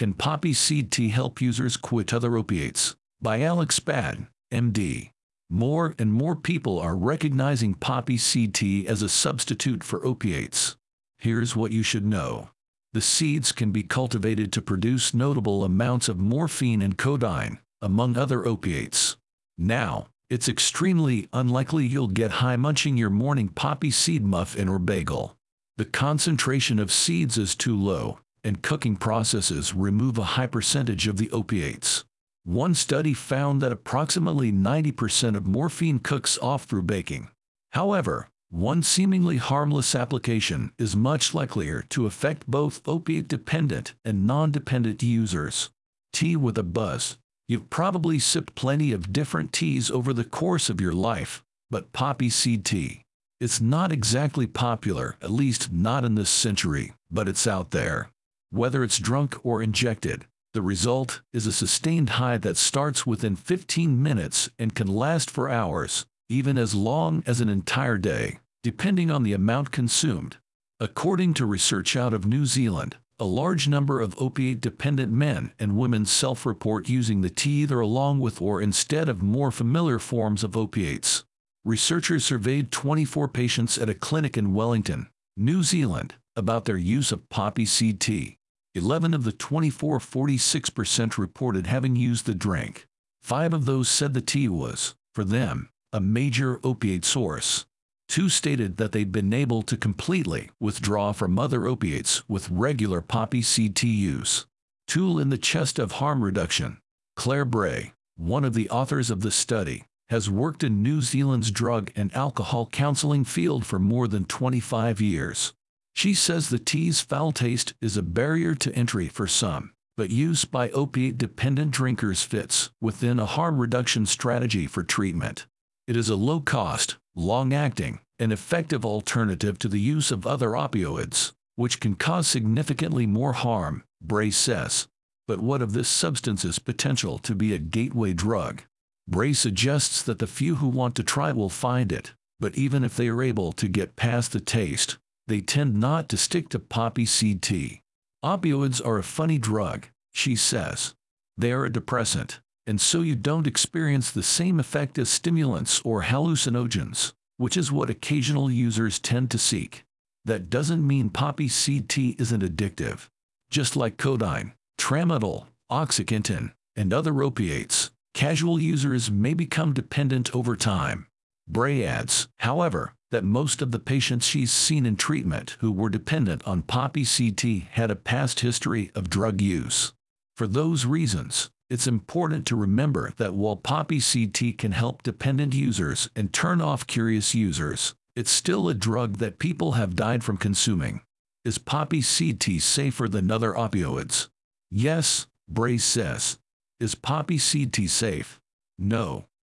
Can poppy seed tea help users quit other opiates? By Alex Spad, MD. More and more people are recognizing poppy seed tea as a substitute for opiates. Here's what you should know. The seeds can be cultivated to produce notable amounts of morphine and codeine, among other opiates. Now, it's extremely unlikely you'll get high munching your morning poppy seed muffin or bagel. The concentration of seeds is too low, and cooking processes remove a high percentage of the opiates. One study found that approximately 90% of morphine cooks off through baking. However, one seemingly harmless application is much likelier to affect both opiate-dependent and non-dependent users. Tea with a buzz. You've probably sipped plenty of different teas over the course of your life, but poppy seed tea. It's not exactly popular, at least not in this century, but it's out there. Whether it's drunk or injected, the result is a sustained high that starts within 15 minutes and can last for hours, even as long as an entire day, depending on the amount consumed. According to research out of New Zealand, a large number of opiate-dependent men and women self-report using the tea either along with or instead of more familiar forms of opiates. Researchers surveyed 24 patients at a clinic in Wellington, New Zealand, about their use of poppy seed tea. 11 of the 24, 46%, reported having used the drink. 5 of those said the tea was, for them, a major opiate source. 2 stated that they'd been able to completely withdraw from other opiates with regular poppy seed tea use. Tool in the chest of harm reduction. Claire Bray, one of the authors of the study, has worked in New Zealand's drug and alcohol counseling field for more than 25 years. She says the tea's foul taste is a barrier to entry for some, but use by opiate-dependent drinkers fits within a harm reduction strategy for treatment. It is a low-cost, long-acting, and effective alternative to the use of other opioids, which can cause significantly more harm, Bray says. But what of this substance's potential to be a gateway drug? Bray suggests that the few who want to try will find it, but even if they are able to get past the taste, they tend not to stick to poppy seed tea. Opioids are a funny drug, she says. They are a depressant, and so you don't experience the same effect as stimulants or hallucinogens, which is what occasional users tend to seek. That doesn't mean poppy seed tea isn't addictive. Just like codeine, tramadol, OxyContin, and other opiates, casual users may become dependent over time. Bray adds, however, that most of the patients she's seen in treatment who were dependent on poppy seed tea had a past history of drug use. For those reasons, it's important to remember that while poppy seed tea can help dependent users and turn off curious users, it's still a drug that people have died from consuming. Is poppy seed tea safer than other opioids? Yes, Bray says. Is poppy seed tea safe? No.